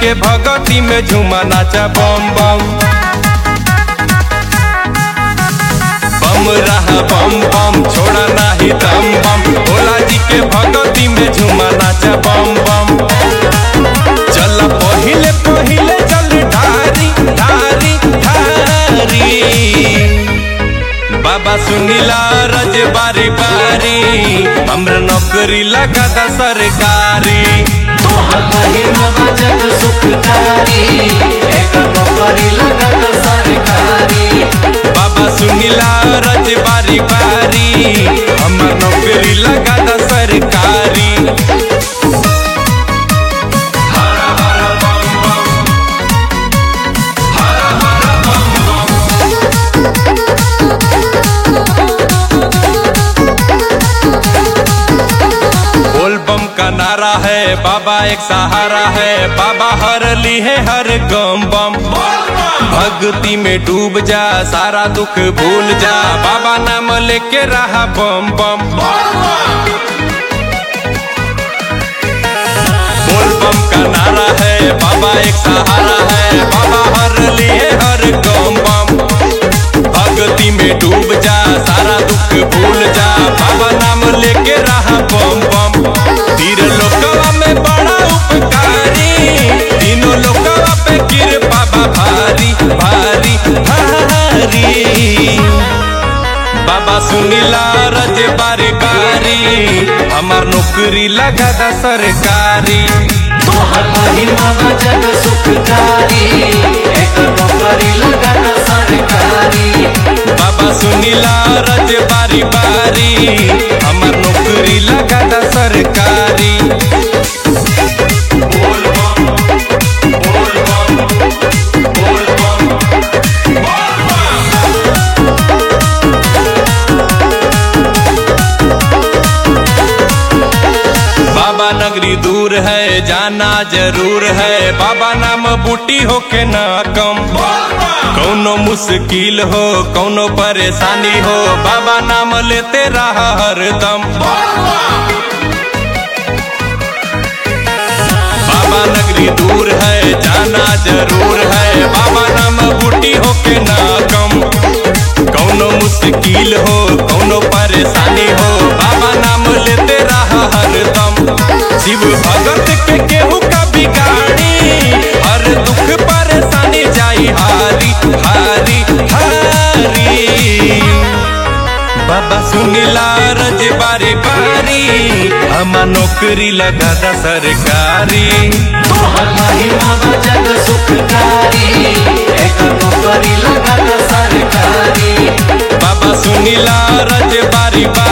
के भगती में झूमा नाचा बम बम बम रहा बम बम छोड़ा नाही दम बम। भोला जी के भगती में झूमा नाचा बम बम। चल पहिले पहिले चल ढारी ढारी ढारी। बाबा सुनीला रज बारी बारी हमर नौकरी लगा दा सरकारी। तोहर महिमा जग सुखकारी एक नौकरी लगा दा सरकारी। बाबा सुनीला रज बारी बारी हमर नौकरी लगा दा सरकारी। बोल बम का नारा है बाबा एक सहारा है। बाबा हर ली है हर गम बम। भक्ति में डूब जा सारा दुख भूल जा। बाबा नाम लेके रहा बम बम। बोल बम का नारा है बाबा एक सहारा है। बाबा हर ली है हर गम बम। भक्ति में डूब जा सारा दुख भूल जा। बाबा नाम लेके रहा बम बम। तीर लोकवा में बड़ा उपकारी तीनों लोकवा पे कृपा बा भारी भारी भारी। बाबा सुनीला रज बारी बारी हमार नौकरी लगा दा सरकारी। तोहर महिमा जग सुखकारी एक नौकरी लगा दा सरकारी। बाबा सुनीला रज बारी बारी हमार नौकरी लगा दा सरकारी। बोल बम बोल बम बोल बम बाबा नगरी दूर है जाना जरूर है। बाबा नाम बूटी हो के ना कम। कौनो मुश्किल हो कौनो परेशानी हो बाबा नाम लेते रहा हरदम। बाबा नगरी दूर है जाना जरूर है। बाबा नाम बूटी हो के ना कम। कौनो मुश्किल हो कौनो परेशानी हो बाबा नाम लेते रहा हरदम। शिव भगत के केहू का बिगाड़ी हर दुख परेशानी जाई हारी हारी हारी। बाबा सुनीला रज बारी बारी हमार नौकरी लगा दा सरकारी। तोहर महिमा जग सुखकारी एक नौकरी लगा दा सरकारी। बाबा सुनीला रज बारी बारी